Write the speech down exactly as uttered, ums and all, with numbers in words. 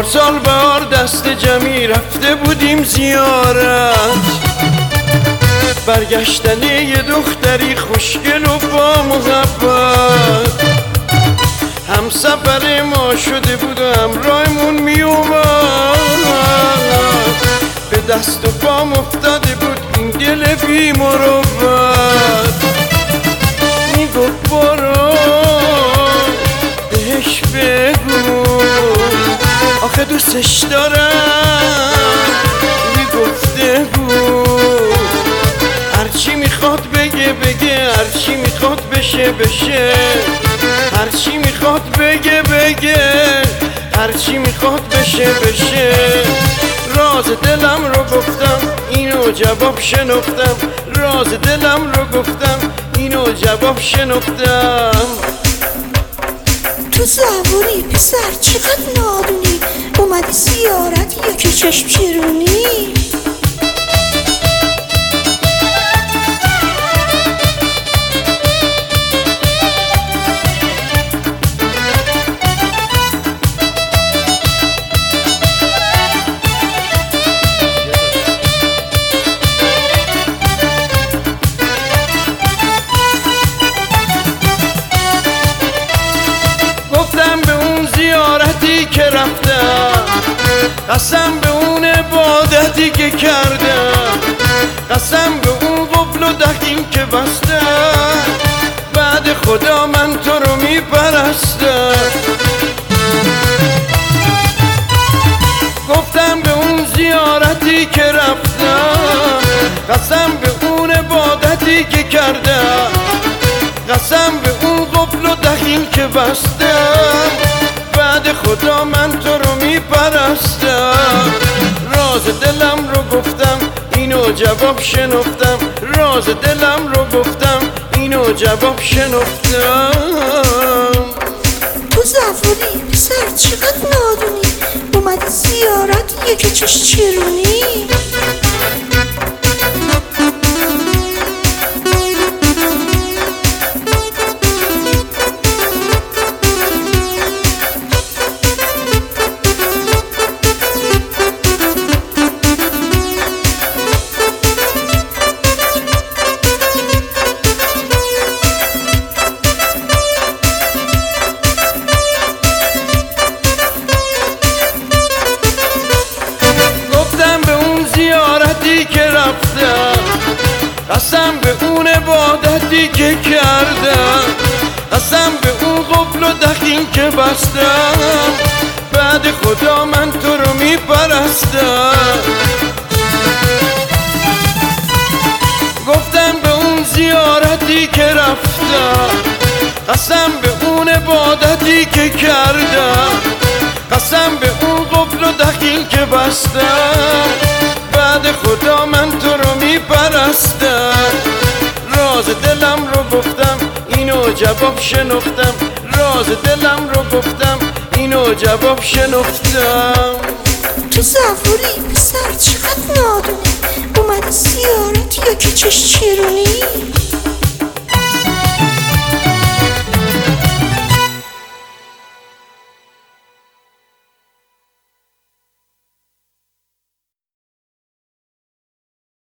پارسال بهار دست جمعی رفته بودیم زیارت، برگشتن یه دختری خوشگل و با محبت، هم سفر ما شده بود و همراهمون می اومد، به دست و پام افتاده بود این دل بی مروت. می گفت برو بهش بگو آخه دوستش دارم، می گفته بود هرچی میخواد بگه بگه، هرچی میخواد بشه بشه، هرچی میخواد بگه بگه، هرچی میخواد بشه بشه. راز دلم رو گفتم اینو جواب شنفتم، راز دلم رو گفتم اینو جواب شنفتم. تو زبونی پسر چقدر نادونی، اومدی زیارت یا که چشم چرونی؟ که رفتم قسم به اون عبادتی که کردم، قسم به اون قبل و دقیق که بستم، بعد خدا من تو رو میپرستم. گفتم به اون زیارتی که رفتم، قسم به اون عبادتی که کردم، قسم به اون قبل و دقیق که بستم، بعد خدا من تو رو میپرستم. راز دلم رو گفتم اینو جواب شنفتم، راز دلم رو گفتم اینو جواب شنفتم. تو زفاری پسر چقدر نادونی، اومدی زیارت یکی چش چرونی؟ که رفتم قسم به اون عبادتی که کردم، قسم به اون قبل و دقیق که بستم، بعد خدا من تو رو میپرستم. گفتم به اون زیارتی که رفتم، قسم به اون عبادتی که کردم، قسم به اون قبل و دقیق که بستم، بعد خدا من تو رو میپرستم. راز دلم رو گفتم اینو جواب شنفتم، راز دلم رو گفتم اینو جواب شنفتم. تو زفاری پسر چقدر نادونی، اومدی زیارت یا که چش چرونی؟